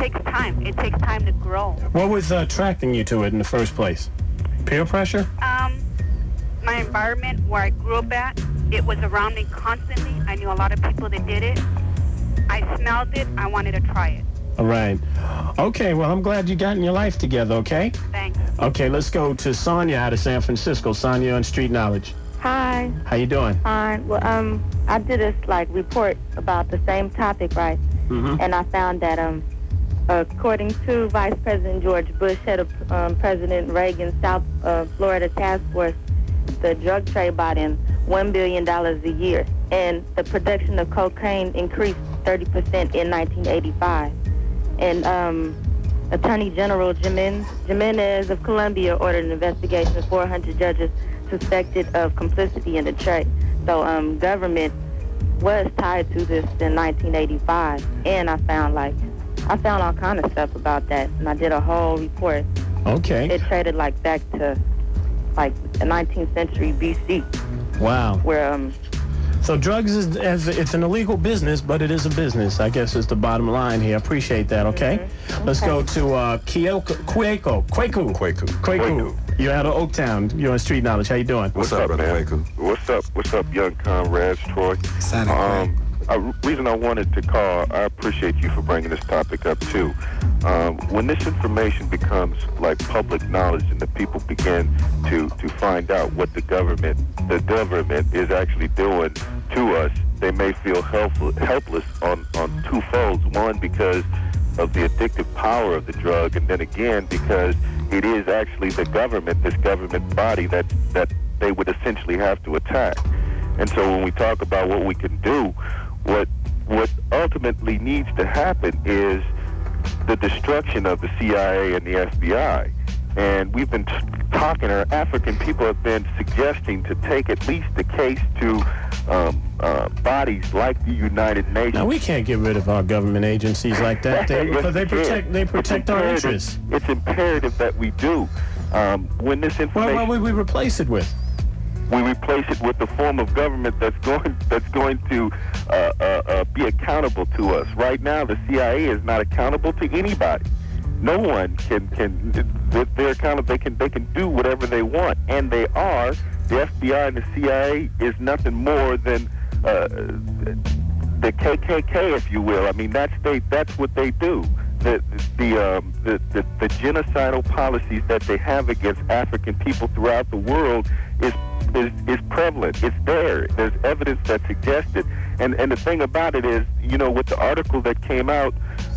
takes time. It takes time to grow. What was attracting you to it in the first place? Peer pressure? My environment where I grew up at, it was around me constantly. I knew a lot of people that did it. I smelled it. I wanted to try it. All right. Okay, well, I'm glad you got in your life together, okay? Thanks. Okay, let's go to Sonia out of San Francisco. Sonia on Street Knowledge. Hi. How you doing? Fine. Well, I did this, report about the same topic, right? Mm-hmm. And I found that, according to Vice President George Bush, head of President Reagan's South Florida Task Force, the drug trade brought in $1 billion a year, and the production of cocaine increased 30% in 1985. And Attorney General Jimenez of Colombia ordered an investigation of 400 judges suspected of complicity in the trade. So government was tied to this in 1985, and I found all kind of stuff about that, and I did a whole report. Okay. It traded back to the 19th century BC. Wow. Where So drugs it's an illegal business, but it is a business, I guess is the bottom line here. I appreciate that, okay? Mm-hmm. Let's go to Kwaku. You're out of Oaktown. You're on Street Knowledge. How you doing? What's up, man? What's up, young comrades, Troy? Reason I wanted to call, I appreciate you for bringing this topic up, too. When this information becomes public knowledge and the people begin to find out what the government is actually doing to us, they may feel helpless on two folds. One, because of the addictive power of the drug, and then again, because it is actually the government, this government body that they would essentially have to attack. And so when we talk about what we can do, what ultimately needs to happen is the destruction of the CIA and the FBI. And we've been talking, or African people have been suggesting to take at least the case to bodies like the United Nations. Now, we can't get rid of our government agencies like that because they protect our interests. It's imperative that we do. When this information... What would we replace it with? We replace it with the form of government that's going to be accountable to us. Right now, the CIA is not accountable to anybody. No one can. They're accountable. They can do whatever they want, and they are. The FBI and the CIA is nothing more than the KKK, if you will. I mean, that's what they do. The genocidal policies that they have against African people throughout the world is prevalent. It's there. There's evidence that suggests it. And the thing about it is, with the article that came out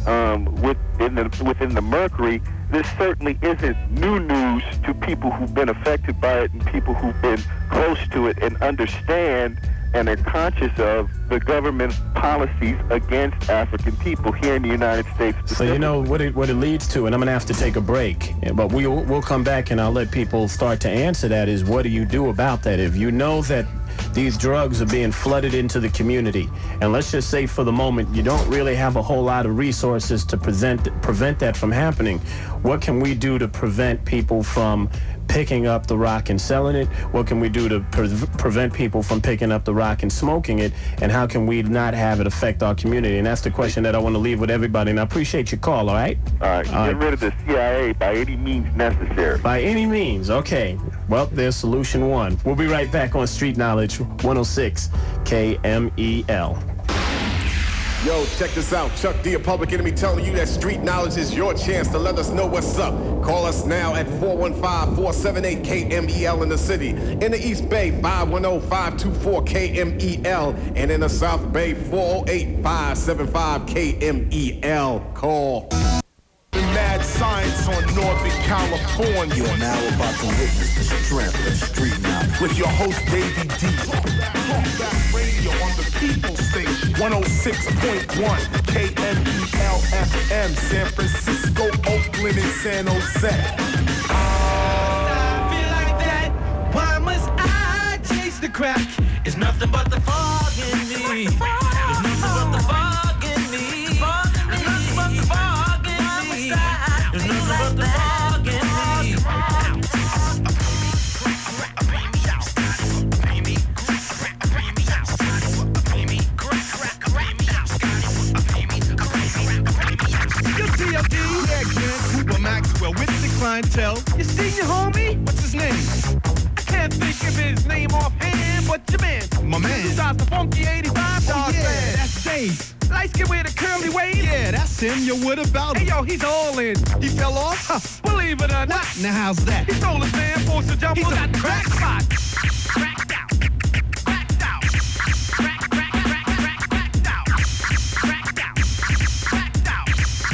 within the Mercury, this certainly isn't new news to people who've been affected by it and people who've been close to it and understand and are conscious of the government's policies against African people here in the United States. So what it leads to, and I'm going to have to take a break, but we'll come back and I'll let people start to answer that, is what do you do about that? If you know that these drugs are being flooded into the community, and let's just say for the moment you don't really have a whole lot of resources to prevent that from happening, what can we do to prevent people from picking up the rock and selling it? What can we do to prevent people from picking up the rock and smoking it? And how can we not have it affect our community? And that's the question that I want to leave with everybody. And I appreciate your call, all right? All right. Get rid of the CIA by any means necessary. By any means. Okay. Well, there's solution one. We'll be right back on Street Knowledge 106 KMEL. Yo, check this out. Chuck D, a Public Enemy, telling you that Street Knowledge is your chance to let us know what's up. Call us now at 415-478-KMEL in the city. In the East Bay, 510-524-KMEL. And in the South Bay, 408-575-KMEL. Call. Mad science on Northern California. You are now about to witness the strength of Street Knowledge. With your host, Davey D. Talkback Radio on the People Station. 106.1 KMEL FM, San Francisco, Oakland, and San Jose. I feel like that. Why must I chase the crack? It's nothing but the fog in me. It's nothing but the fog in me. It's nothing but the fog in me. There's nothing but the fog in me. Guilty of D? Yeah, Grant Cooper Maxwell with the clientele. You seen your homie? What's his name? I can't think of his name offhand, but your man. My man. He starts the funky 85. Oh, yeah, that's Dave. Light skin with a curly wave. Yeah, that's him. Yo, what about him? Hey, yo, he's all in. He fell off? Huh, believe it or not. What? Now, how's that? He stole his man, forced to jump. He's got crack spot. Cracked out. Cracked out. Cracked out. Cracked out. Cracked out. Cracked out.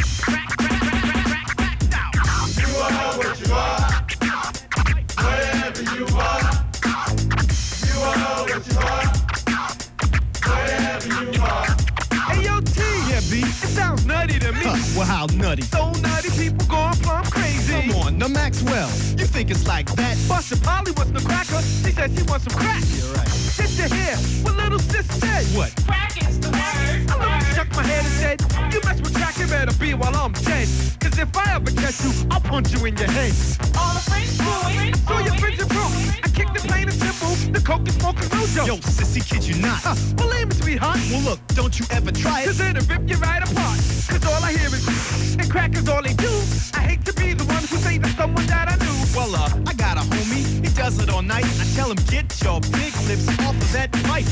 Cracked out. You are what you are. Whatever you are. You are what you are. Whatever you are. Hey, yo, T. Yeah, B. It sounds nutty to me. Well, how nutty? So nutty, people going plumb crazy. Come on, now Maxwell, you think it's like that? Buster Polly was the cracker. She said she wants some crack. You're right. Sister here, what little sis said? What? Crack is the word. I looked, shook my head and said, you mess with crack, it better be while I'm dead. Cause if I ever catch you, I'll punch you in your head. All the friends do it. So your friends are broke. I kicked it plain and simple. The coke is smoking mojo. Yo, sissy, kid you not. Believe me, sweetheart. Well, look, don't you ever try it. Cause it'll rip you right apart. Cause all I hear is and crack is all they do. I hate to be the one who say to someone that I knew. Well, I got a homie. He does it all night. I tell him, get your big lips off of that pipe.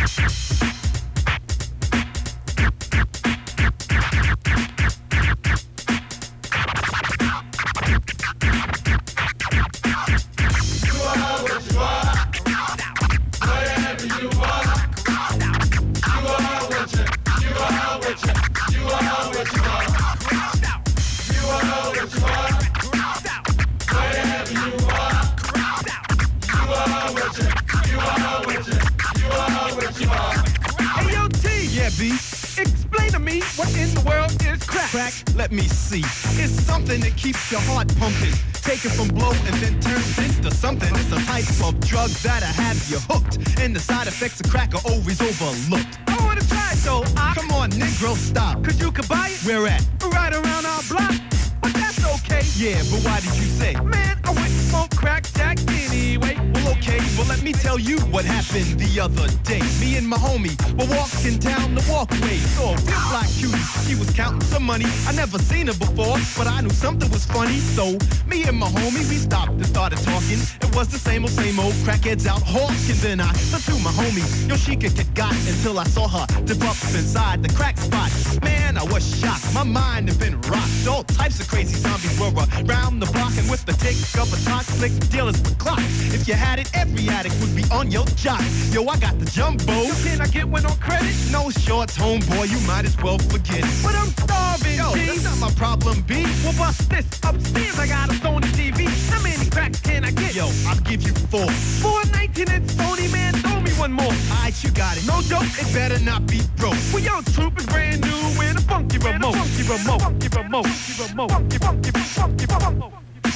Explain to me what in the world is crack. Crack, let me see. It's something that keeps your heart pumping. Take it from blow and then turns into something. It's a type of drug that'll have you hooked. And the side effects of crack are always overlooked. I wanna try it though. Come on, Negro, stop. Cause you can buy it. Where at? Right around our block. But that's okay. Yeah, but why did you say? Man, I went and smoked crack jack anyway. Well, okay, well let me tell you what happened the other day. Me and my homie were walking down the walkway. Saw a real black cutie. She was counting some money. I never seen her before, but I knew something was funny. So me and my homie, we stopped and started talking. It was the same old crackheads out hawking. Then I said to my homie, yo, she could get got until I saw her dip up inside the crack spot. Man, I was shocked. My mind had been rocked. All types of crazy zombies were around the block, and with the tick of a talk, slick dealers with clock. If you had it, every addict would be on your jock. Yo, I got the jumbo. So can I get one on credit? No shorts, homeboy, you might as well forget it. But I'm starving, yo, G. That's not my problem, B. Well, bust this upstairs, I got a Sony TV. How many cracks can I get? Yo, I'll give you 4. 4 19-inch Sony, man, throw me one more. Alright, you got it. No joke, it better not be broke. Well, yo, Troop is brand new with a funky remote. Funky remote. Funky remote. Funky remote. Funky remote.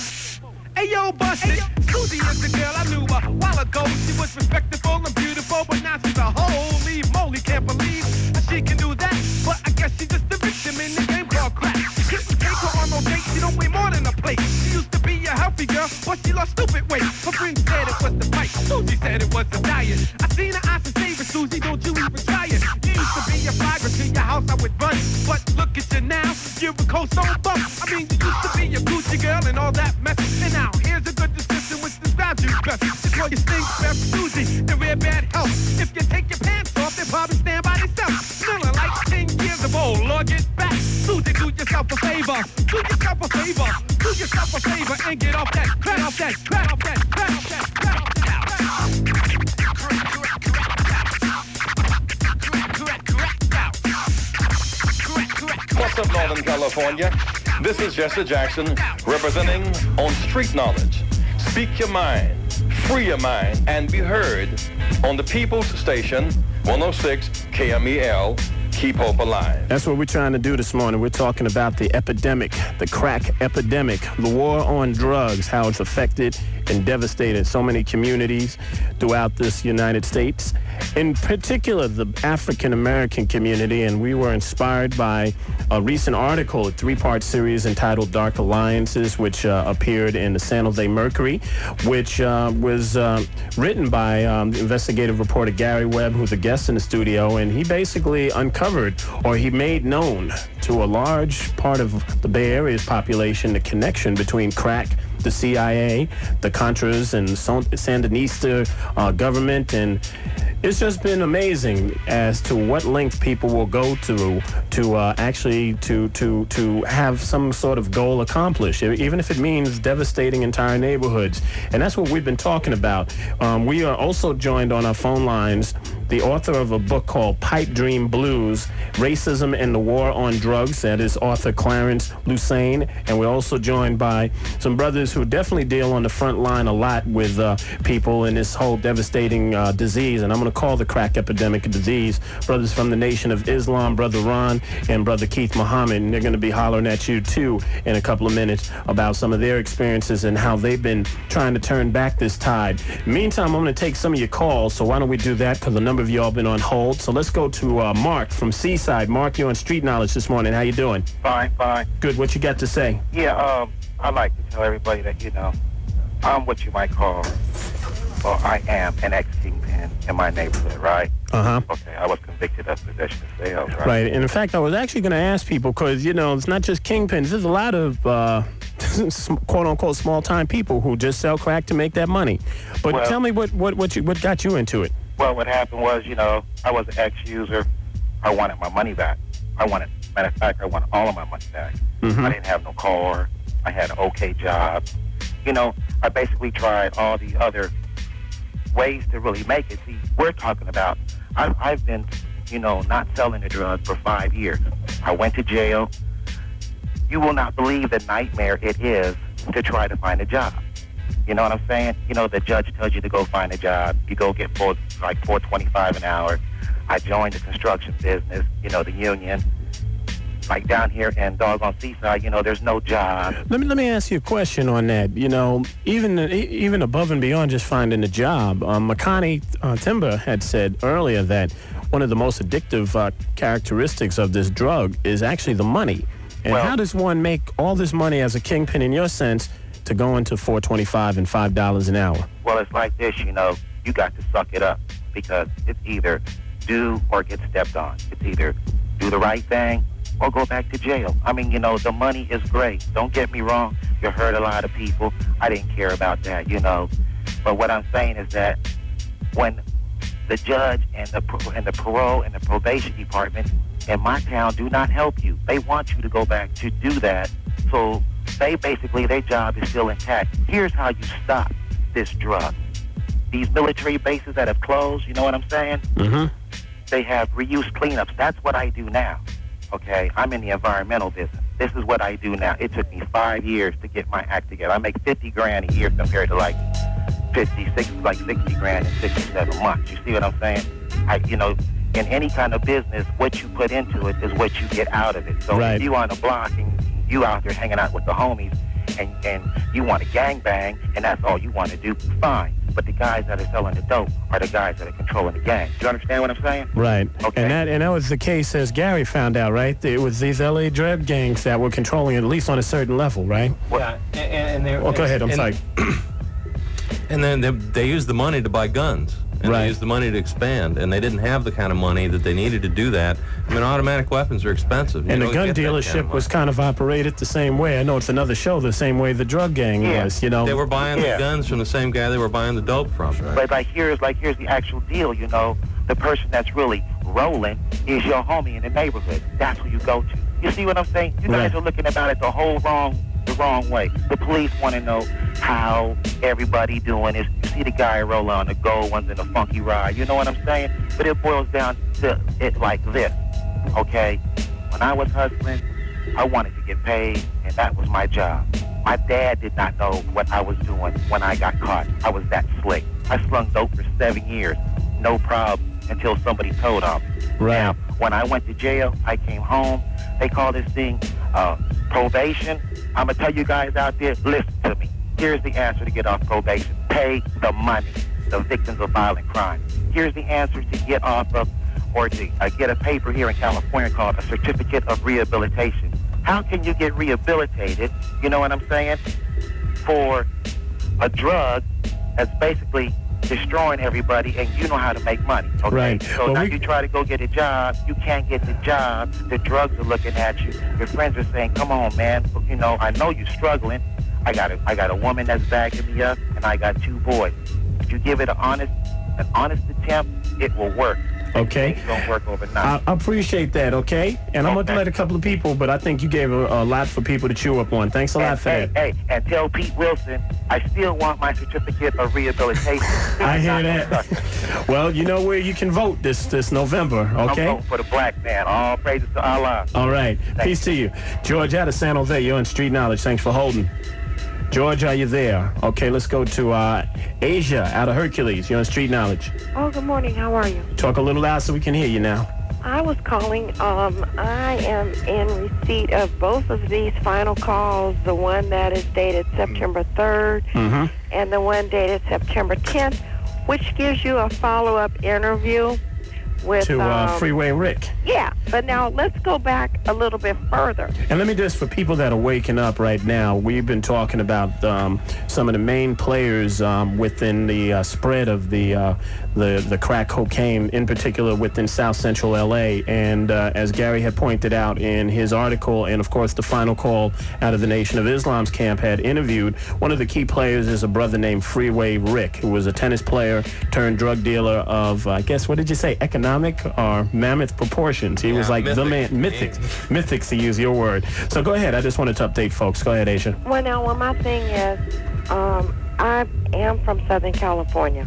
Hey yo, busted. Susie is the girl I knew a while ago. She was respectable and beautiful, but now she's a holy moly. Can't believe how she can do that. But I guess she's just a victim in the game called crack. Couldn't take her on no date. She don't weigh more than a plate. She used to be a healthy girl, but she lost stupid weight. Her friend said it was the fight. Susie said it was the diet. I seen her eyes and saved it, Susie. Don't you even try it. You used to be a flagger to your house, I would run. But look at you now. You're a cold stone bum. I mean, you used to be a Gucci girl and all that mess. And now here's a good description which describes you best. It's called you stink breath Susie and real bad health. If you take your pants off, they probably stand by themselves. Smelling like 10 years of old. Lord, get back. Susie, do yourself a favor. Do yourself a favor. Do yourself a favor and get off that crack. Off that crack. Off that crack. Off that crack. Off that What's up, Northern California? This is Jesse Jackson representing on Street Knowledge. Speak your mind, free your mind, and be heard on the People's Station, 106 KMEL. Keep hope alive. That's what we're trying to do this morning. We're talking about the epidemic, the crack epidemic, the war on drugs, how it's affected and devastated so many communities throughout this United States. In particular, the African-American community, and we were inspired by a recent article, a 3-part series entitled Dark Alliances, which appeared in the San Jose Mercury, which was written by investigative reporter Gary Webb, who's a guest in the studio, and he basically uncovered, or he made known to a large part of the Bay Area's population the connection between crack, the CIA, the Contras, and Sandinista government, and it's just been amazing as to what length people will go to actually have some sort of goal accomplished, even if it means devastating entire neighborhoods. And that's what we've been talking about. We are also joined on our phone lines the author of a book called Pipe Dream Blues, Racism and the War on Drugs. That is author Clarence Lucene. And we're also joined by some brothers who definitely deal on the front line a lot with people in this whole devastating disease. And I'm going to call the crack epidemic a disease. Brothers from the Nation of Islam, Brother Ron and Brother Keith Muhammad. And they're going to be hollering at you, too, in a couple of minutes about some of their experiences and how they've been trying to turn back this tide. Meantime, I'm going to take some of your calls. So why don't we do that? Because the number of y'all been on hold. So let's go to Mark from Seaside. Mark, you're on Street Knowledge this morning. How you doing? Fine. Good. What you got to say? Yeah, I like to tell everybody that, I'm what you might call, well, I am an ex-kingpin in my neighborhood, right? Uh-huh. Okay, I was convicted of possession of sales, right? Right. And in fact, I was actually going to ask people, because, it's not just kingpins. There's a lot of, quote-unquote, small-time people who just sell crack to make that money. But tell me what got you into it? Well, what happened was, I was an ex-user. I wanted my money back. Matter of fact, I wanted all of my money back. Mm-hmm. I didn't have no car. I had an okay job. I basically tried all the other ways to really make it. See, we're talking about, I've been, not selling the drugs for 5 years. I went to jail. You will not believe the nightmare it is to try to find a job. You know what I'm saying? The judge tells you to go find a job. You go get $4.25 an hour. I joined the construction business, the union. Like down here in doggone Seaside, there's no job. Let me ask you a question on that. Even above and beyond just finding a job, Makani Timber had said earlier that one of the most addictive characteristics of this drug is actually the money. And how does one make all this money as a kingpin, in your sense, to go into $4.25 and $5 an hour? Well, it's like this, you got to suck it up, because it's either do or get stepped on. It's either do the right thing or go back to jail. I mean, the money is great. Don't get me wrong. You hurt a lot of people. I didn't care about that, But what I'm saying is that when the judge and the parole and the probation department in my town do not help you, they want you to go back to do that. So their job is still intact. Here's how you stop this drug. These military bases that have closed, you know what I'm saying? Mm-hmm. They have reuse cleanups. That's what I do now. Okay, I'm in the environmental business. This is what I do now. It took me 5 years to get my act together. I make $50,000 a year compared to like 60 grand in 6 or 7 months. You see what I'm saying? In any kind of business, what you put into it is what you get out of it. So if you on the block and you out there hanging out with the homies and you want to gangbang and that's all you want to do, fine. But the guys that are selling the dope are the guys that are controlling the gang. Do you understand what I'm saying? Right. Okay. And that was the case, as Gary found out, right? It was these L.A. drug gangs that were controlling it, at least on a certain level, right? Yeah. And go ahead. I'm sorry. And then they used the money to buy guns. And they used the money to expand, and they didn't have the kind of money that they needed to do that. I mean, automatic weapons are expensive. And the gun dealership was kind of operated the same way. I know it's another show, the same way the drug gang was, They were buying the guns from the same guy they were buying the dope from. Right? But here's the actual deal, The person that's really rolling is your homie in the neighborhood. That's who you go to. You see what I'm saying? You guys are looking about it the wrong way. The police want to know how everybody doing is. You see the guy rolling on the gold ones and the funky ride. You know what I'm saying? But it boils down to it like this, okay? When I was hustling, I wanted to get paid, and that was my job. My dad did not know what I was doing when I got caught. I was that slick. I slung dope for 7 years, no problem, until somebody told on me. Right. Now, when I went to jail, I came home. They call this thing probation. I'm going to tell you guys out there, listen to me. Here's the answer to get off probation. Pay the money, the victims of violent crime. Here's the answer to get off of, or to get a paper here in California called a certificate of rehabilitation. How can you get rehabilitated, you know what I'm saying, for a drug that's basically destroying everybody, and you know how to make money. Okay? Right. So now you try to go get a job, you can't get the job. The drugs are looking at you. Your friends are saying, "Come on, man. You know, I know you're struggling. I got a woman that's backing me up, and I got 2 boys. If you give it an honest attempt, it will work." Okay. It don't work overnight. I appreciate that, okay? And I'm going to let a couple of people, but I think you gave a lot for people to chew up on. Thanks a lot for that. Hey, and tell Pete Wilson, I still want my certificate of rehabilitation. I hear that. Well, you know where you can vote this November, okay? I'm voting for the black man. All praises to Allah. All right. Peace to you. George out of San Jose, you're on Street Knowledge. Thanks for holding. George, are you there? Okay, let's go to Asia out of Hercules. You're on Street Knowledge. Oh, good morning. How are you? Talk a little loud so we can hear you now. I was calling. I am in receipt of both of these final calls, the one that is dated September 3rd and the one dated September 10th, which gives you a follow-up interview with... To Freeway Rick. Yeah, but now let's go back a little bit further. And let me just, for people that are waking up right now, we've been talking about some of the main players within the spread of the crack cocaine, in particular within South Central L.A. And as Gary had pointed out in his article, and of course the final call out of the Nation of Islam's camp had interviewed, one of the key players is a brother named Freeway Rick, who was a tennis player turned drug dealer of, I guess, what did you say, economic or mammoth proportions. He was like mythic. The man, mythics to use your word. So go ahead. I just wanted to update folks. Go ahead, Asia. Well, my thing is, I am from Southern California.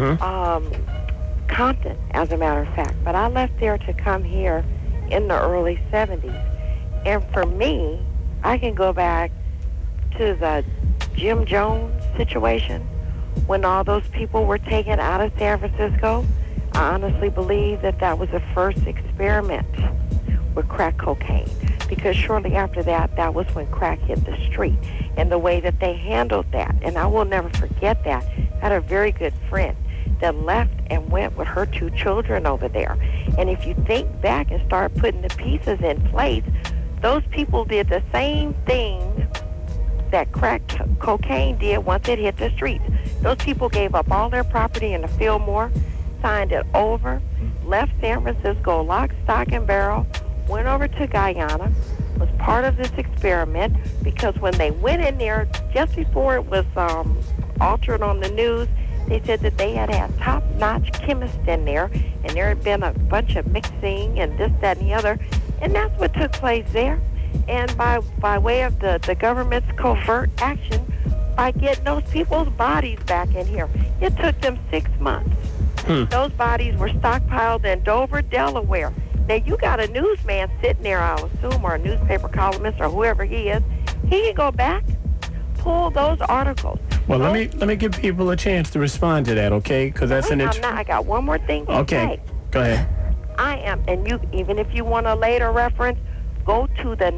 Compton, as a matter of fact. But I left there to come here in the early 70s. And for me, I can go back to the Jim Jones situation when all those people were taken out of San Francisco. I honestly believe that was the first experiment with crack cocaine, because shortly after that was when crack hit the street, and the way that they handled that. And I will never forget that. I had a very good friend that left and went with her 2 children over there. And if you think back and start putting the pieces in place, those people did the same thing that crack cocaine did once it hit the streets. Those people gave up all their property in the Fillmore, signed it over, left San Francisco lock, stock, and barrel, went over to Guyana, was part of this experiment, because when they went in there, just before it was altered on the news, they said that they had top-notch chemists in there, and there had been a bunch of mixing and this, that, and the other, and that's what took place there. And by way of the government's covert action, by getting those people's bodies back in here, it took them 6 months. Those bodies were stockpiled in Dover, Delaware. Now, you got a newsman sitting there, I'll assume, or a newspaper columnist, or whoever he is. He can go back, pull those articles. Well, let me give people a chance to respond to that, okay? Because that's I got one more thing to say. Go ahead. I am, and you, even if you want a later reference, go to the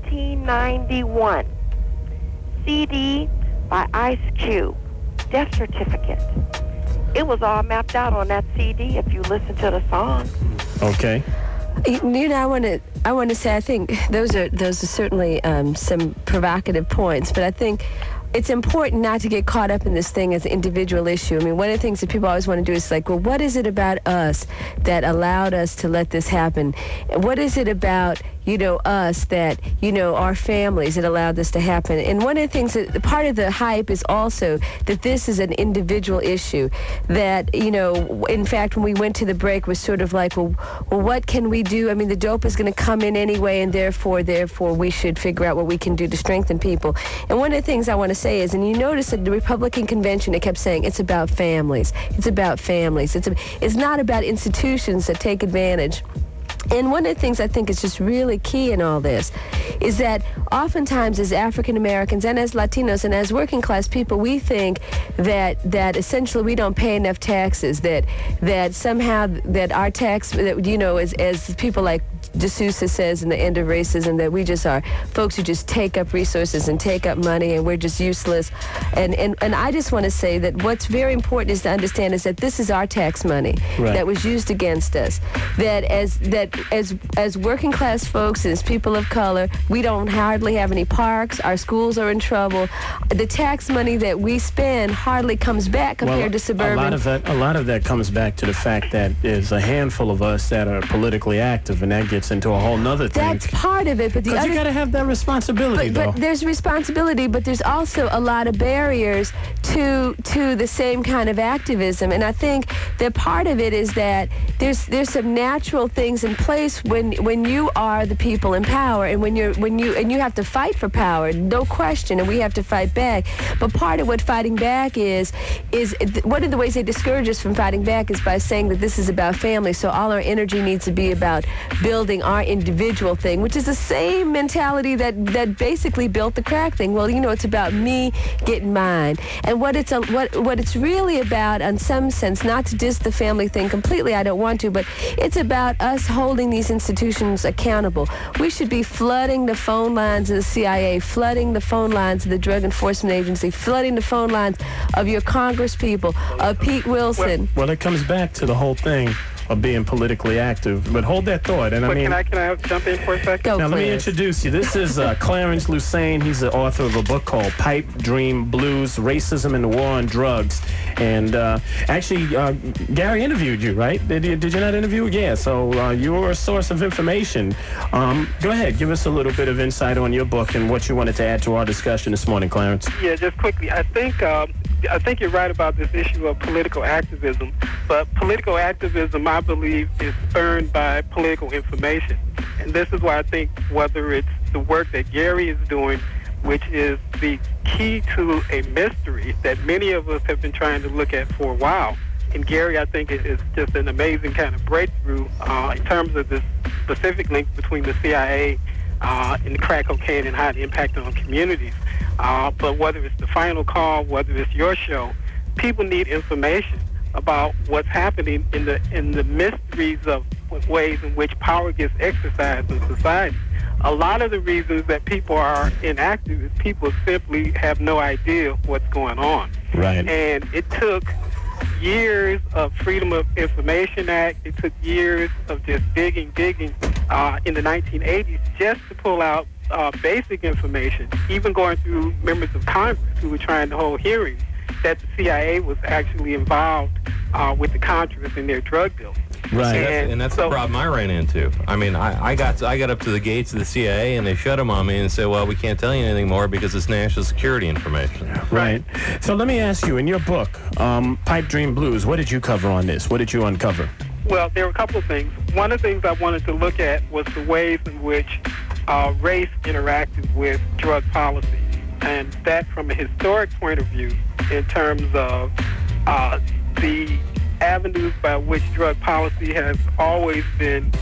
1991 CD by Ice Cube, Death Certificate. It was all mapped out on that CD if you listen to the song. Okay. You know, I want to say, I think those are certainly some provocative points, but I think it's important not to get caught up in this thing as an individual issue. I mean, one of the things that people always want to do is like, well, what is it about us that allowed us to let this happen? What is it about, us that, our families that allowed this to happen? And one of the things that part of the hype is also that this is an individual issue that, in fact, when we went to the break was sort of like, well, what can we do? I mean, the dope is going to come in anyway, and therefore we should figure out what we can do to strengthen people. And one of the things I want to say is, and you notice at the Republican convention, it kept saying it's about families. It's about families. It's not about institutions that take advantage. And one of the things I think is just really key in all this is that oftentimes as African Americans and as Latinos and as working class people, we think that essentially we don't pay enough taxes, that somehow that our tax, as people like D'Souza says in The End of Racism, that we just are folks who just take up resources and take up money, and we're just useless. And I just want to say that what's very important is to understand is that this is our tax money that was used against us. That as working class folks and as people of color, we don't hardly have any parks. Our schools are in trouble. The tax money that we spend hardly comes back compared to suburban. A lot of that comes back to the fact that there's a handful of us that are politically active, and that gets into a whole nother thing. That's part of it, but the other... you got to have that responsibility, but there's responsibility, but there's also a lot of barriers to the same kind of activism, and I think that part of it is that there's some natural things in place when you are the people in power, and when you have to fight for power, no question, and we have to fight back. But part of what fighting back is one of the ways they discourage us from fighting back is by saying that this is about family, so all our energy needs to be about building our individual thing, which is the same mentality that basically built the crack thing. Well, it's about me getting mine. And what it's really about, in some sense, not to diss the family thing completely, I don't want to, but it's about us holding these institutions accountable. We should be flooding the phone lines of the CIA, flooding the phone lines of the Drug Enforcement Agency, flooding the phone lines of your Congress people, of Pete Wilson. Well, it comes back to the whole thing of being politically active. But hold that thought. And can I jump in for a second? Now, let me introduce you. This is Clarence Lusane. He's the author of a book called Pipe Dream Blues, Racism and the War on Drugs. And actually, Gary interviewed you, right? Did you not interview? Yeah, so you were a source of information. Go ahead. Give us a little bit of insight on your book and what you wanted to add to our discussion this morning, Clarence. Yeah, just quickly. I think you're right about this issue of political activism, but political activism, I believe, is earned by political information. And this is why I think whether it's the work that Gary is doing, which is the key to a mystery that many of us have been trying to look at for a while. And Gary, I think, is just an amazing kind of breakthrough in terms of this specific link between the CIA and the crack cocaine and how it impacted on communities. But whether it's The Final Call, whether it's your show, people need information about what's happening in the mysteries of ways in which power gets exercised in society. A lot of the reasons that people are inactive is people simply have no idea what's going on. Right. And it took years of Freedom of Information Act. It took years of just digging in the 1980s just to pull out basic information, even going through members of Congress who were trying to hold hearings, that the CIA was actually involved with the Contras in their drug deal. Right, and that's the problem I ran into. I mean, I got up to the gates of the CIA, and they shut them on me and said, well, we can't tell you anything more because it's national security information. Right. So let me ask you, in your book, Pipe Dream Blues, what did you cover on this? What did you uncover? Well, there were a couple of things. One of the things I wanted to look at was the ways in which race interacted with drug policy, and that from a historic point of view in terms of the avenues by which drug policy has always been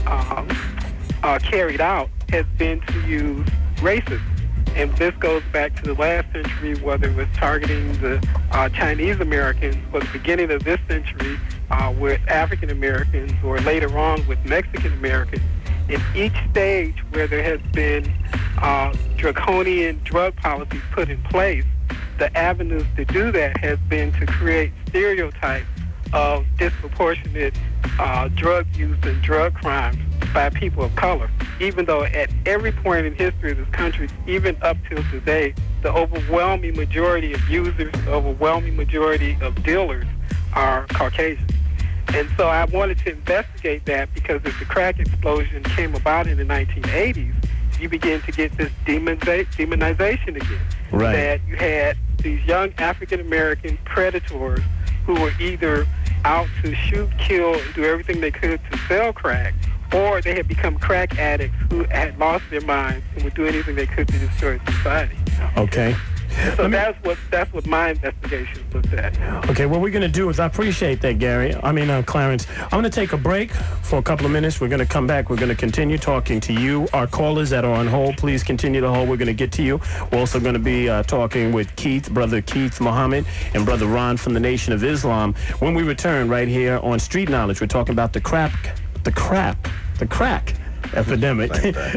carried out has been to use racism. And this goes back to the last century, whether it was targeting the Chinese Americans, or the beginning of this century with African Americans, or later on with Mexican Americans. In each stage where there has been draconian drug policy put in place, the avenues to do that has been to create stereotypes of disproportionate drug use and drug crimes by people of color, even though at every point in history of this country, even up till today, the overwhelming majority of users, the overwhelming majority of dealers are Caucasian. And so I wanted to investigate that, because as the crack explosion came about in the 1980s, you begin to get this demonization again. Right. That you had these young African-American predators who were either out to shoot, kill, and do everything they could to sell crack, or they had become crack addicts who had lost their minds and would do anything they could to destroy society. Okay. So that's what my investigation looked at. Okay, what we're going to do is, I appreciate that, Clarence. I'm going to take a break for a couple of minutes. We're going to come back. We're going to continue talking to you. Our callers that are on hold, please continue to hold. We're going to get to you. We're also going to be talking with Brother Keith Muhammad, and Brother Ron from the Nation of Islam. When we return right here on Street Knowledge, we're talking about the crack epidemic,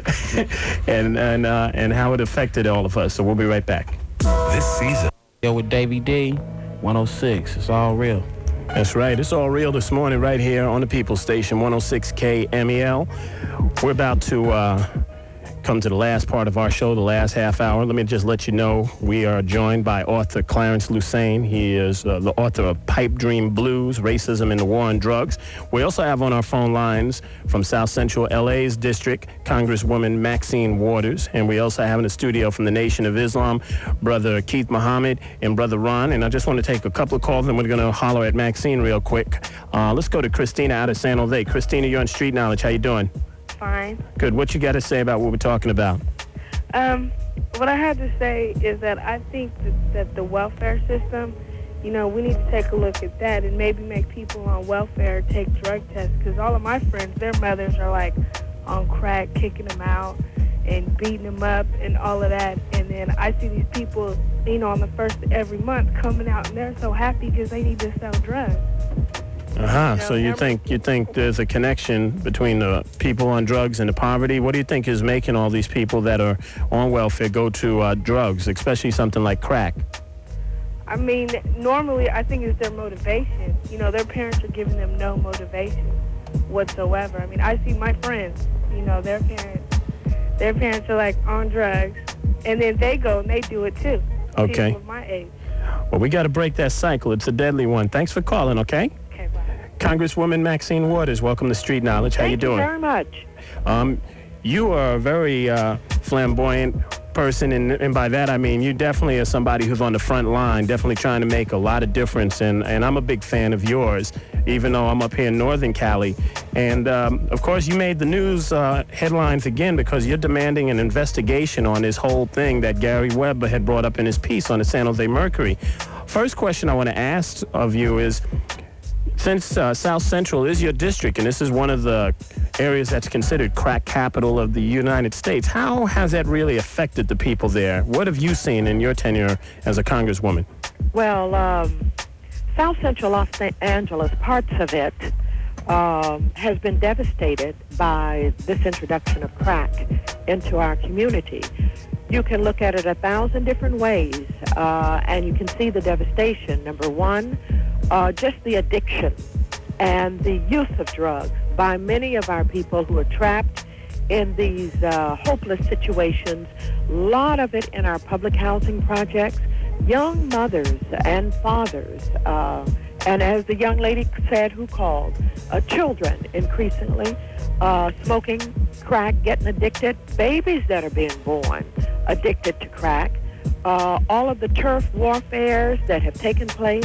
and how it affected all of us. So we'll be right back. This season. Yo, with Davey D, 106. It's all real. That's right. It's all real this morning right here on the People Station, 106 KMEL. We're about to come to the last part of our show, the last half hour. Let me just let you know we are joined by author Clarence Lusane. He is the author of Pipe Dream Blues, Racism and the War on Drugs. We also have on our phone lines from South Central LA's district, Congresswoman Maxine Waters. And we also have in the studio from the Nation of Islam, Brother Keith Muhammad and Brother Ron. And I just want to take a couple of calls and we're going to holler at Maxine real quick. Let's go to Christina out of San Jose. Christina, you're on Street Knowledge. How you doing? Fine. Good. What you got to say about what we're talking about? What I had to say is that I think that the welfare system, we need to take a look at that and maybe make people on welfare take drug tests, because all of my friends, their mothers are like on crack, kicking them out and beating them up and all of that. And then I see these people, on the first of every month coming out and they're so happy because they need to sell drugs. So you think there's a connection between the people on drugs and the poverty? What do you think is making all these people that are on welfare go to drugs, especially something like crack? I mean, normally I think it's their motivation. Their parents are giving them no motivation whatsoever. I mean, I see my friends, their parents are like on drugs, and then they go and they do it too. Okay. People of my age. Well, we got to break that cycle. It's a deadly one. Thanks for calling, okay? Congresswoman Maxine Waters, welcome to Street Knowledge. How you doing? Thank you very much. You are a very flamboyant person, and by that I mean you definitely are somebody who's on the front line, definitely trying to make a lot of difference, and I'm a big fan of yours, even though I'm up here in Northern Cali. And, of course, you made the news headlines again because you're demanding an investigation on this whole thing that Gary Webb had brought up in his piece on the San Jose Mercury. First question I want to ask of you is, since South Central is your district, and this is one of the areas that's considered crack capital of the United States, how has that really affected the people there? What have you seen in your tenure as a congresswoman? Well, South Central Los Angeles, parts of it, has been devastated by this introduction of crack into our community. You can look at it 1,000 different ways, and you can see the devastation. Number one, just the addiction and the use of drugs by many of our people who are trapped in these hopeless situations, a lot of it in our public housing projects, young mothers and fathers, and as the young lady said who called, children increasingly smoking crack, getting addicted, babies that are being born addicted to crack, all of the turf warfares that have taken place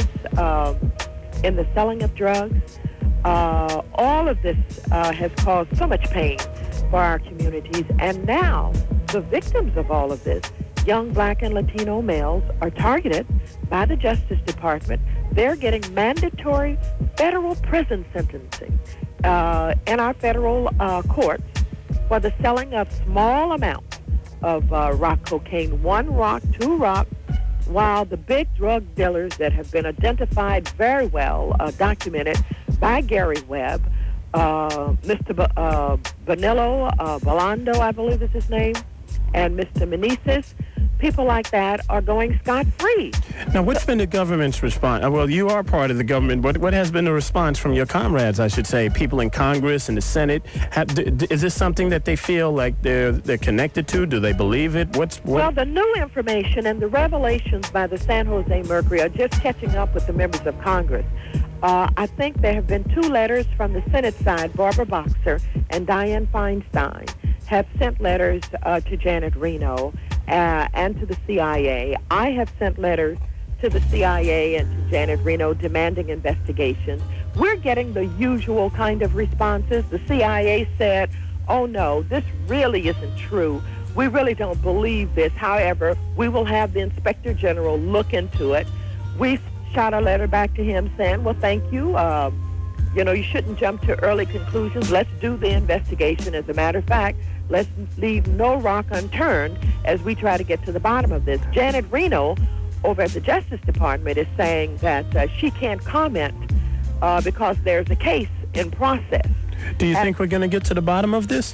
in the selling of drugs, all of this has caused so much pain for our communities. And now the victims of all of this, young black and Latino males, are targeted by the Justice Department. They're getting mandatory federal prison sentencing in our federal courts for the selling of small amounts of rock cocaine, 1 rock, 2 rock, while the big drug dealers that have been identified very well, documented by Gary Webb, Mr. Vanillo Belando, I believe is his name, and Mr. Meneses, people like that are going scot-free. Now, what's been the government's response? Well, you are part of the government. What has been the response from your comrades, I should say, people in Congress and the Senate? Is this something that they feel like they're connected to? Do they believe it? Well, the new information and the revelations by the San Jose Mercury are just catching up with the members of Congress. I think there have been 2 letters from the Senate side. Barbara Boxer and Dianne Feinstein have sent letters to Janet Reno and to the CIA. I have sent letters to the CIA and to Janet Reno demanding investigations. We're getting the usual kind of responses. The CIA said, oh no, this really isn't true. We really don't believe this. However, we will have the Inspector General look into it. We shot a letter back to him saying, well, thank you. You shouldn't jump to early conclusions. Let's do the investigation. As a matter of fact, let's leave no rock unturned as we try to get to the bottom of this. Janet Reno over at the Justice Department is saying that she can't comment because there's a case in process. Do you think we're going to get to the bottom of this?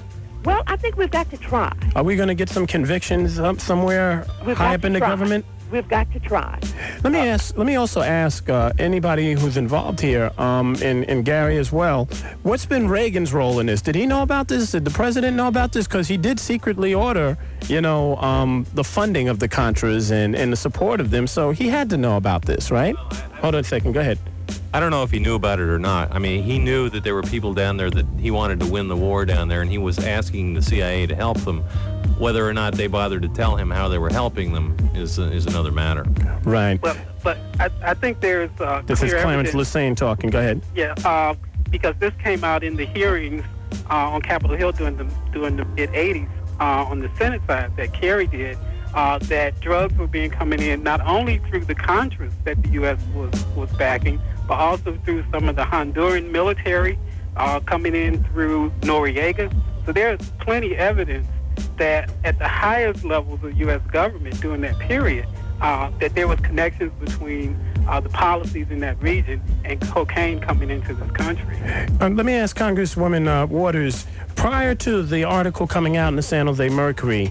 Well, I think we've got to try. Are we going to get some convictions up somewhere high up in the government? We've got to try. Let me also ask anybody who's involved here, and Gary as well, what's been Reagan's role in this? Did he know about this? Did the president know about this? Because he did secretly order, the funding of the Contras and the support of them, so he had to know about this, right? Hold on a second. Go ahead. I don't know if he knew about it or not. I mean, he knew that there were people down there that he wanted to win the war down there, and he was asking the CIA to help them. Whether or not they bothered to tell him how they were helping them is another matter. Right. Well, but I think there's This is clear Clarence evidence. Lassane talking. Go ahead. Yeah, because this came out in the hearings on Capitol Hill during the mid-'80s on the Senate side that Kerry did, that drugs were coming in not only through the Contras that the U.S. was backing, but also through some of the Honduran military coming in through Noriega. So there's plenty of evidence that at the highest levels of U.S. government during that period, that there was connections between the policies in that region and cocaine coming into this country. Let me ask Congresswoman Waters, prior to the article coming out in the San Jose Mercury,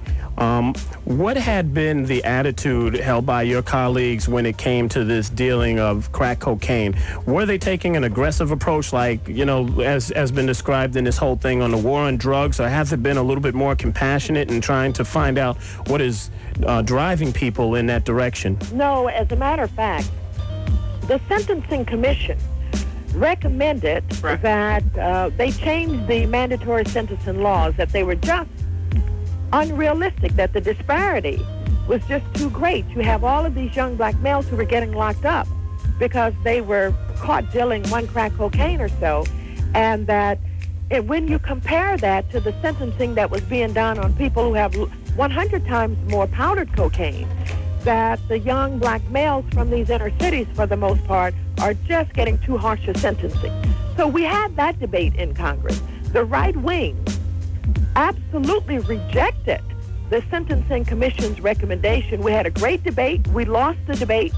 what had been the attitude held by your colleagues when it came to this dealing of crack cocaine? Were they taking an aggressive approach like, as been described in this whole thing on the war on drugs, or has it been a little bit more compassionate in trying to find out what is driving people in that direction? No, as a matter of fact, the Sentencing Commission recommended that they change the mandatory sentencing laws, that they were just unrealistic, that the disparity was just too great. You have all of these young black males who were getting locked up because they were caught dealing one crack cocaine or so, and that when you compare that to the sentencing that was being done on people who have 100 times more powdered cocaine, that the young black males from these inner cities, for the most part, are just getting too harsh a sentencing. So we had that debate in Congress. The right wing absolutely rejected the Sentencing Commission's recommendation. We had a great debate. We lost the debate,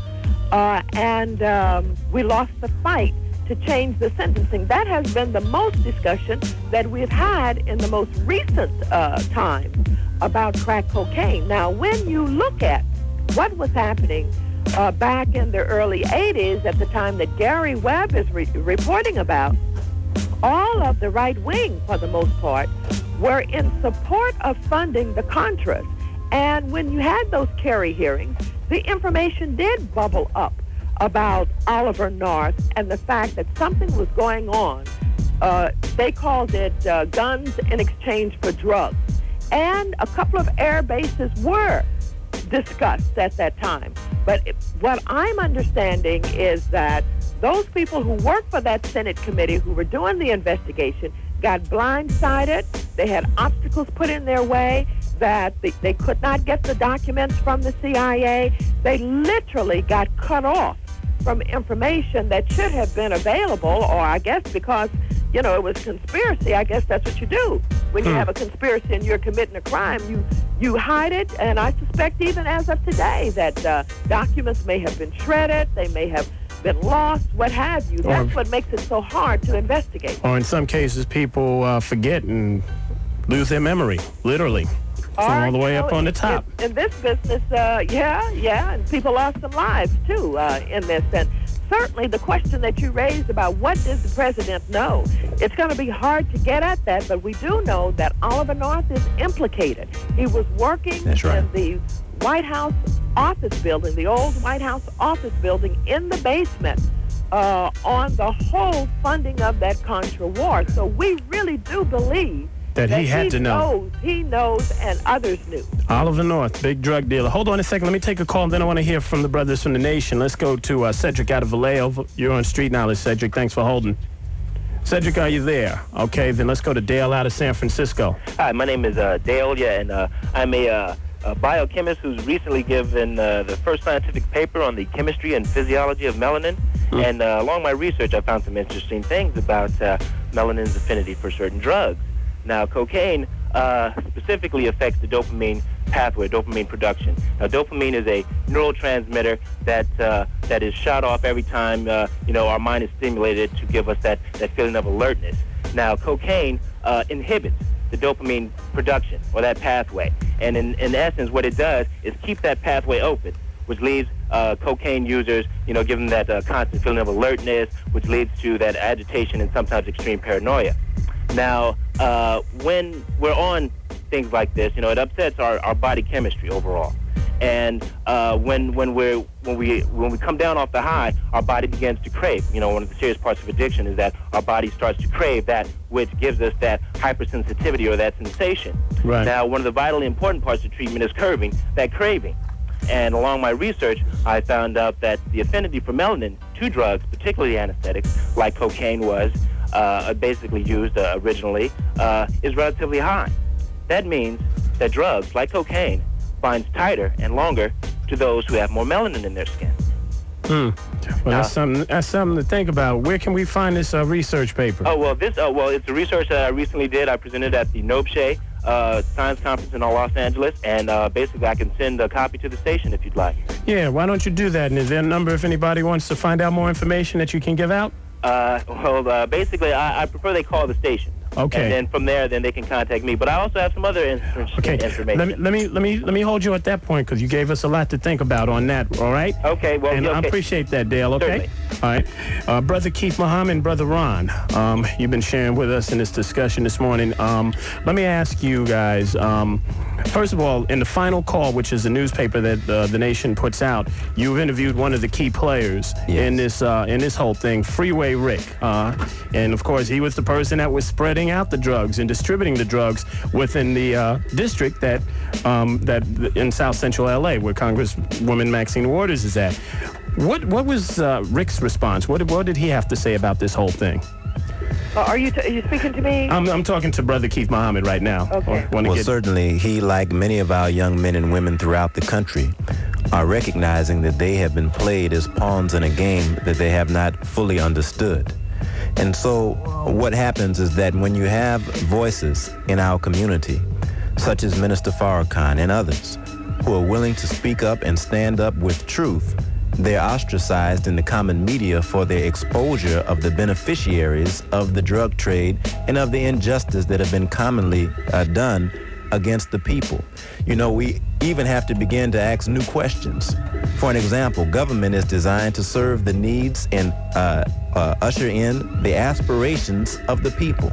and we lost the fight to change the sentencing. That has been the most discussion that we've had in the most recent time about crack cocaine. Now, when you look at what was happening back in the early 80s, at the time that Gary Webb is reporting about, all of the right wing, for the most part, were in support of funding the Contras. And when you had those Kerry hearings, the information did bubble up about Oliver North and the fact that something was going on. They called it guns in exchange for drugs. And a couple of air bases were discussed at that time. But what I'm understanding is that those people who worked for that Senate committee who were doing the investigation got blindsided. They had obstacles put in their way, that they could not get the documents from the CIA. They literally got cut off from information that should have been available, or I guess because, it was conspiracy. I guess that's what you do. When you have a conspiracy and you're committing a crime, you hide it. And I suspect even as of today that documents may have been shredded, they may have been lost, what have you. That's what makes it so hard to investigate. Or in some cases, people forget and lose their memory, literally. All the way up on the top. In this business, and people lost some lives, too, in this. And certainly the question that you raised about what does the president know, it's going to be hard to get at that, but we do know that Oliver North is implicated. He was working in the White House office building, the old White House office building, in the basement on the whole funding of that Contra war. So we really do believe that he had to know. He knows, and others knew. Oliver North, big drug dealer. Hold on a second. Let me take a call, and then I want to hear from the brothers from the nation. Let's go to Cedric out of Vallejo. You're on Street Knowledge, Cedric. Thanks for holding. Cedric, are you there? Okay, then let's go to Dale out of San Francisco. Hi, my name is Dale, and I'm a biochemist who's recently given the first scientific paper on the chemistry and physiology of melanin. And along my research, I found some interesting things about melanin's affinity for certain drugs. Now, cocaine specifically affects the dopamine pathway, dopamine production. Now, dopamine is a neurotransmitter that is shot off every time our mind is stimulated to give us that feeling of alertness. Now, cocaine inhibits the dopamine production or that pathway. And in essence, what it does is keep that pathway open, which leaves cocaine users, give them that constant feeling of alertness, which leads to that agitation and sometimes extreme paranoia. Now, when we're on things like this, it upsets our body chemistry overall. And when we come down off the high, our body begins to crave. One of the serious parts of addiction is that our body starts to crave that which gives us that hypersensitivity or that sensation. Right. Now, one of the vitally important parts of treatment is curbing that craving. And along my research, I found out that the affinity for melanin to drugs, particularly anesthetics, like cocaine was basically used originally, is relatively high. That means that drugs, like cocaine, binds tighter and longer to those who have more melanin in their skin. Well, that's something to think about. Where can we find this research paper? It's a research that I recently did. I presented at the NOBSHE Science Conference in Los Angeles, and basically I can send a copy to the station if you'd like. Yeah, why don't you do that? And is there a number if anybody wants to find out more information that you can give out? Basically, I prefer they call the station. Okay. And then from there, then they can contact me. But I also have some other information. Let me hold you at that point because you gave us a lot to think about on that. All right. Okay. Well, and I appreciate that, Dale. Okay. Certainly. All right. Brother Keith Muhammad, Brother Ron, you've been sharing with us in this discussion this morning. Let me ask you guys. First of all, in the Final Call, which is the newspaper that the Nation puts out, you've interviewed one of the key players in this whole thing, Freeway Rick, and of course he was the person that was spreading out the drugs and distributing the drugs within the district that in South Central LA, where Congresswoman Maxine Waters is at. What was Rick's response? What did he have to say about this whole thing? Are you speaking to me? I'm talking to Brother Keith Muhammad right now. Okay. Certainly, he, like many of our young men and women throughout the country, are recognizing that they have been played as pawns in a game that they have not fully understood. And so what happens is that when you have voices in our community, such as Minister Farrakhan and others, who are willing to speak up and stand up with truth, they're ostracized in the common media for their exposure of the beneficiaries of the drug trade and of the injustice that have been commonly done against the people. We even have to begin to ask new questions. For an example, government is designed to serve the needs and usher in the aspirations of the people.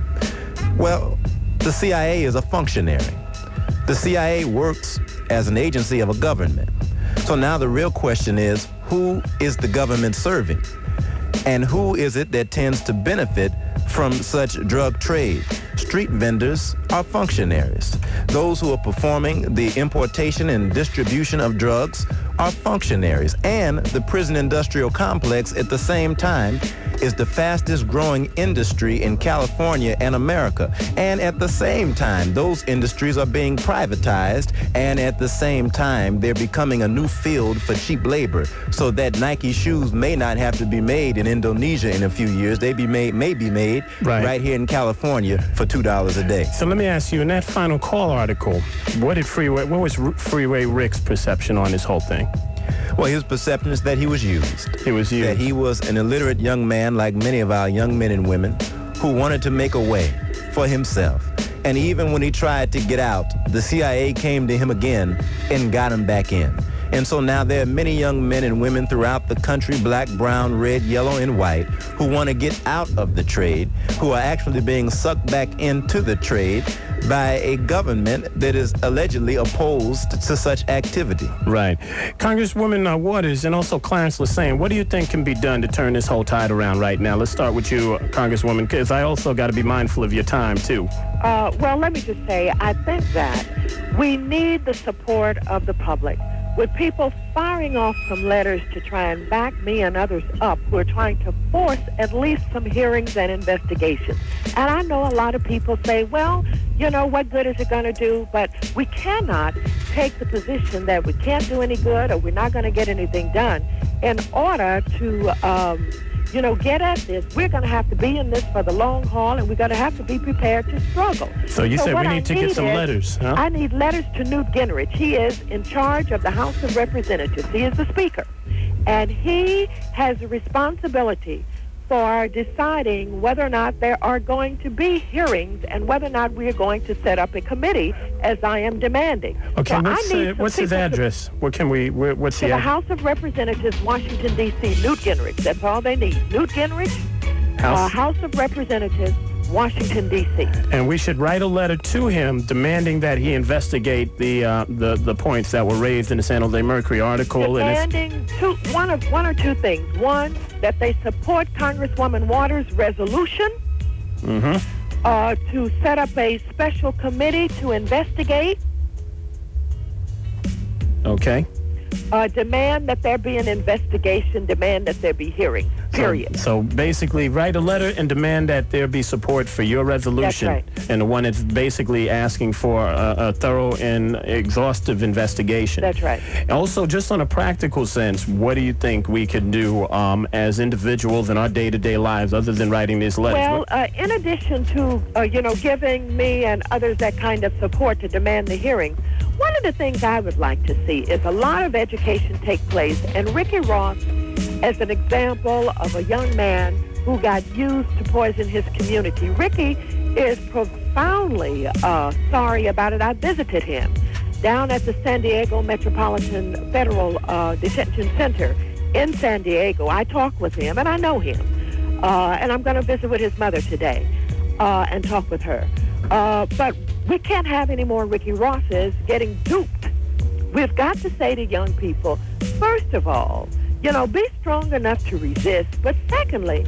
Well, the CIA is a functionary. The CIA works as an agency of a government. So now the real question is, who is the government serving? And who is it that tends to benefit from such drug trade? Street vendors are functionaries. Those who are performing the importation and distribution of drugs are functionaries. And the prison industrial complex at the same time is the fastest growing industry in California and America. And at the same time, those industries are being privatized, and at the same time, they're becoming a new field for cheap labor, so that Nike shoes may not have to be made in Indonesia in a few years. They may be made right here in California for $2 a day. So let me ask you, in that Final Call article, what was Freeway Rick's perception on this whole thing? Well, his perception is that he was used. He was used. That he was an illiterate young man, like many of our young men and women, who wanted to make a way for himself. And even when he tried to get out, the CIA came to him again and got him back in. And so now there are many young men and women throughout the country, black, brown, red, yellow, and white, who want to get out of the trade, who are actually being sucked back into the trade by a government that is allegedly opposed to such activity. Right. Congresswoman Waters and also Clarence Lassane, what do you think can be done to turn this whole tide around right now? Let's start with you, Congresswoman, because I also got to be mindful of your time, too. Well, let me just say, I think that we need the support of the public. With people firing off some letters to try and back me and others up, we're trying to force at least some hearings and investigations. And I know a lot of people say, well, what good is it going to do? But we cannot take the position that we can't do any good or we're not going to get anything done in order to get at this. We're going to have to be in this for the long haul, and we're going to have to be prepared to struggle. So you said we need to get some letters, huh? I need letters to Newt Gingrich. He is in charge of the House of Representatives. He is the Speaker. And he has a responsibility for deciding whether or not there are going to be hearings and whether or not we are going to set up a committee, as I am demanding. Okay, So what's his address? What's To the the address? House of Representatives, Washington, D.C., Newt Gingrich. That's all they need. Newt Gingrich, House of Representatives, Washington, D.C. And we should write a letter to him demanding that he investigate the points that were raised in the San Jose Mercury article. Demanding one or two things. One, that they support Congresswoman Waters' resolution to set up a special committee to investigate. Okay. Demand that there be an investigation, demand that there be hearings, period. So basically, write a letter and demand that there be support for your resolution. That's right. And the one that's basically asking for a thorough and exhaustive investigation. That's right. Also, just on a practical sense, what do you think we could do as individuals in our day-to-day lives other than writing these letters? Well, in addition to, giving me and others that kind of support to demand the hearings, one of the things I would like to see is a lot of education take place, and Ricky Ross as an example of a young man who got used to poison his community. Ricky is profoundly sorry about it. I visited him down at the San Diego Metropolitan Federal Detention Center in San Diego. I talked with him, and I know him. And I'm going to visit with his mother today and talk with her. But we can't have any more Ricky Rosses getting duped. We've got to say to young people, first of all, be strong enough to resist. But secondly,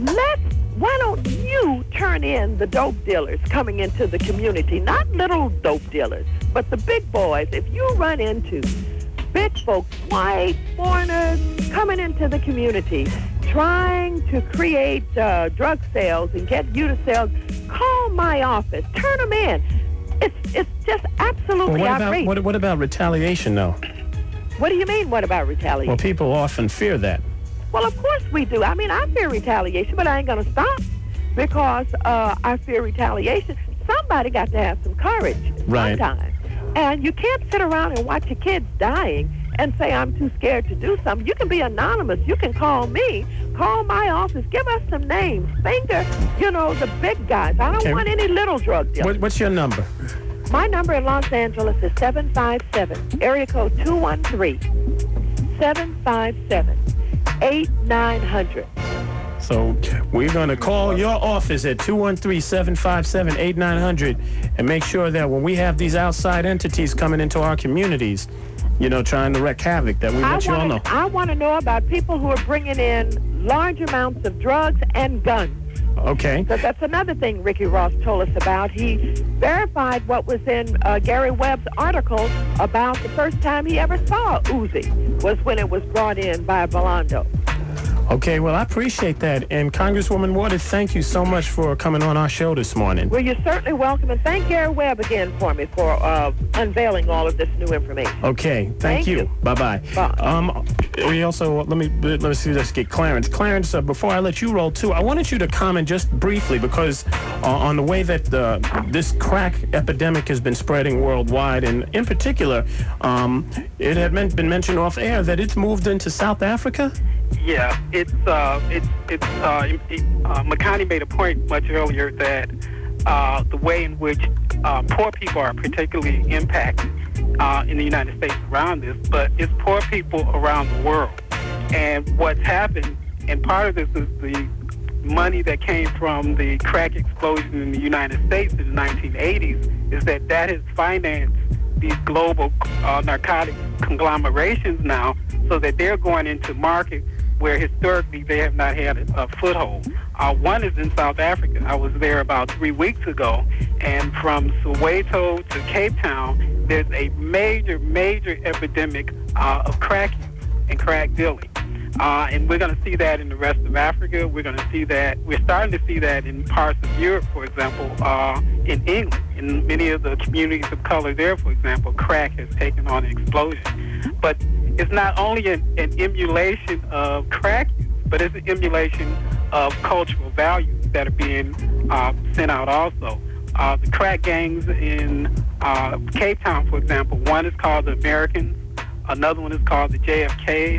why don't you turn in the dope dealers coming into the community? Not little dope dealers, but the big boys. If you run into big folks, white, foreigners, coming into the community, trying to create drug sales and get you to sell, call my office. Turn them in. It's just absolutely outrageous. What about retaliation, though? What do you mean, what about retaliation? Well, people often fear that. Well, of course we do. I mean, I fear retaliation, but I ain't going to stop because I fear retaliation. Somebody got to have some courage sometime. And you can't sit around and watch your kids dying and say, I'm too scared to do something. You can be anonymous. You can call me. Call my office. Give us some names. Finger, the big guys. I don't want any little drug dealers. What's your number? My number in Los Angeles is 757, area code 213-757-8900. So we're going to call your office at 213-757-8900 and make sure that when we have these outside entities coming into our communities, trying to wreak havoc, that we let you all know. I want to know about people who are bringing in large amounts of drugs and guns. Okay. So that's another thing Ricky Ross told us about. He verified what was in Gary Webb's article about the first time he ever saw Uzi was when it was brought in by Belando. Okay, well, I appreciate that. And Congresswoman Waters, thank you so much for coming on our show this morning. Well, you're certainly welcome. And thank Gary Webb again for me for unveiling all of this new information. Okay, thank you. Bye-bye. Bye. We also, let me see, let's get Clarence. Clarence, before I let you roll, too, I wanted you to comment just briefly because on the way that this crack epidemic has been spreading worldwide, and in particular, it had been mentioned off air that it's moved into South Africa? Yeah, McConaughey made a point much earlier that the way in which poor people are particularly impacted in the United States around this, but it's poor people around the world. And what's happened, and part of this is the money that came from the crack explosion in the United States in the 1980s, is that has financed these global narcotic conglomerations now, so that they're going into markets where historically they have not had a foothold. One is in South Africa. I was there about 3 weeks ago, and from Soweto to Cape Town, there's a major, major epidemic of crack use and crack dealing. And we're going to see that in the rest of Africa. We're starting to see that in parts of Europe, for example, in England. In many of the communities of color there, for example, crack has taken on an explosion. But it's not only an emulation of crack use, but it's an emulation of cultural values that are being sent out also. The crack gangs in Cape Town, for example, one is called the Americans, another one is called the JFKs,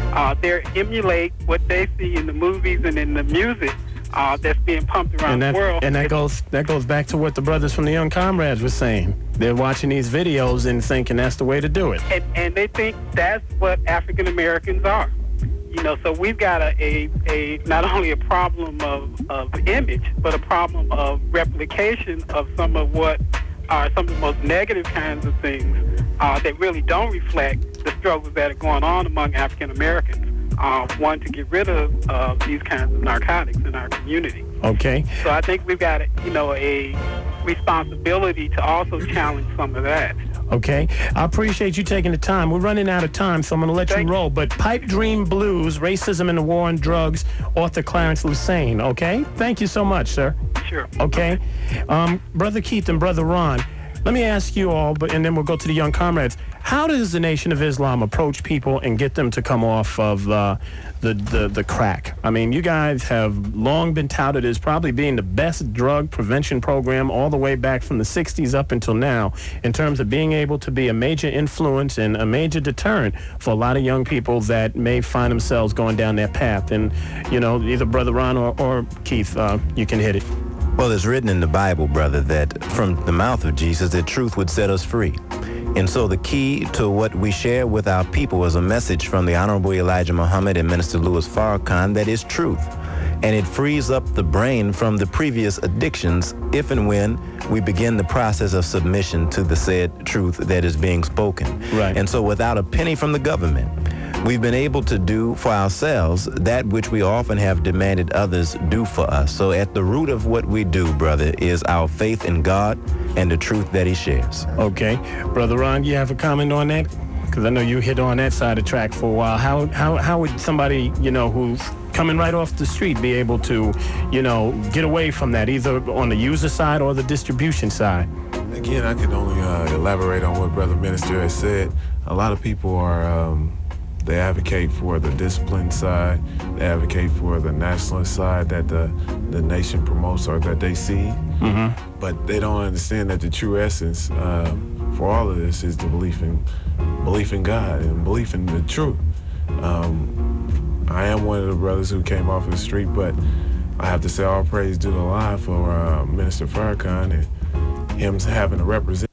They emulate what they see in the movies and in the music that's being pumped around the world. And that goes back to what the brothers from the Young Comrades were saying. They're watching these videos and thinking that's the way to do it. And they think that's what African Americans are. You know, so we've got a not only a problem of image, but a problem of replication of some of what are some of the most negative kinds of things that really don't reflect the struggles that are going on among African Americans. One, to get rid of these kinds of narcotics in our community. Okay. So I think we've got, a responsibility to also challenge some of that. Okay. I appreciate you taking the time. We're running out of time, so I'm going to let you roll. But Pipe Dream Blues, Racism and the War on Drugs, author Clarence Lusane, okay? Thank you so much, sir. Sure. Okay. Brother Keith and Brother Ron, let me ask you all, and then we'll go to the Young Comrades. How does the Nation of Islam approach people and get them to come off of the crack? I mean, you guys have long been touted as probably being the best drug prevention program all the way back from the 60s up until now in terms of being able to be a major influence and a major deterrent for a lot of young people that may find themselves going down that path. And, either Brother Ron or Keith, you can hit it. Well, it's written in the Bible, brother, that from the mouth of Jesus, that truth would set us free. And so the key to what we share with our people is a message from the Honorable Elijah Muhammad and Minister Louis Farrakhan that is truth. And it frees up the brain from the previous addictions if and when we begin the process of submission to the said truth that is being spoken. Right. And so without a penny from the government, we've been able to do for ourselves that which we often have demanded others do for us. So at the root of what we do, brother, is our faith in God and the truth that he shares. Okay. Brother Ron, you have a comment on that? Because I know you hit on that side of the track for a while. How would somebody, who's coming right off the street be able to, get away from that, either on the user side or the distribution side? Again, I can only elaborate on what Brother Minister has said. A lot of people are... They advocate for the discipline side. They advocate for the nationalist side that the nation promotes or that they see. Mm-hmm. But they don't understand that the true essence for all of this is the belief in God and belief in the truth. I am one of the brothers who came off the street, but I have to say all praise due to Allah for Minister Farrakhan and him having to represent